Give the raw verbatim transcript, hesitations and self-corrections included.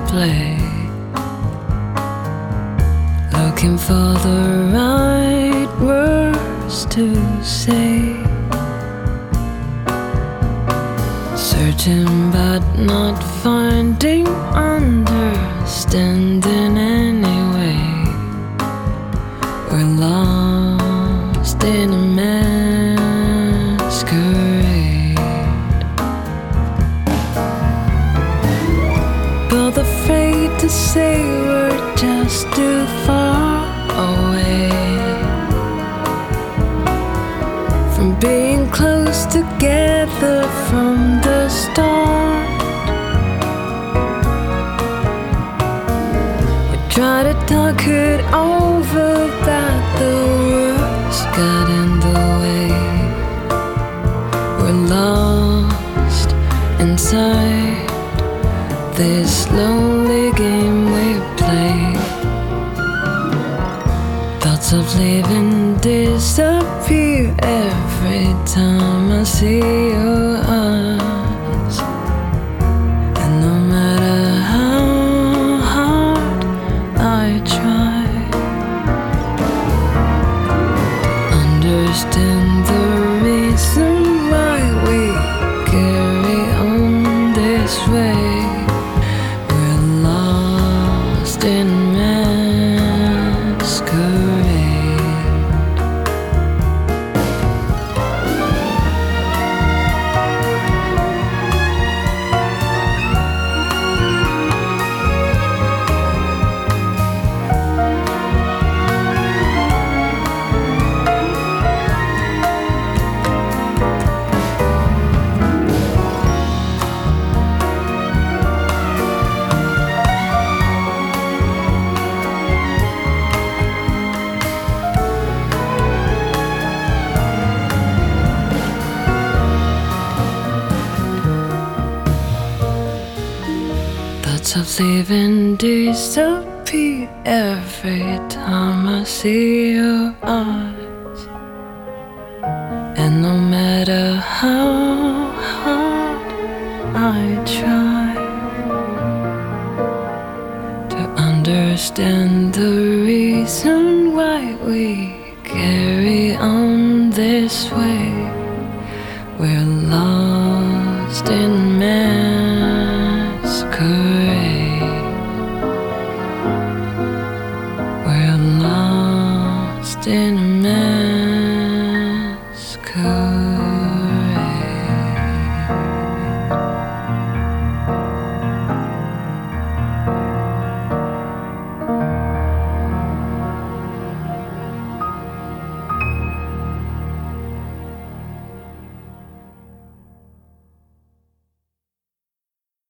play, looking for the right words to say, searching but not finding understanding anyway. We're lost in a masquerade, both afraid to say we're just too far away from being close together from the start. We try to talk it over, but the words got in the way. We're lost inside this lonely game we play. Thoughts of leaving disappear every time I see your eyes, and no matter how hard I try to understand the reason why we carry on this way, we're lost in masquerade. Thoughts of leaving disappear every time I see your eyes, and no matter how hard I try to understand the reason why we carry on this way,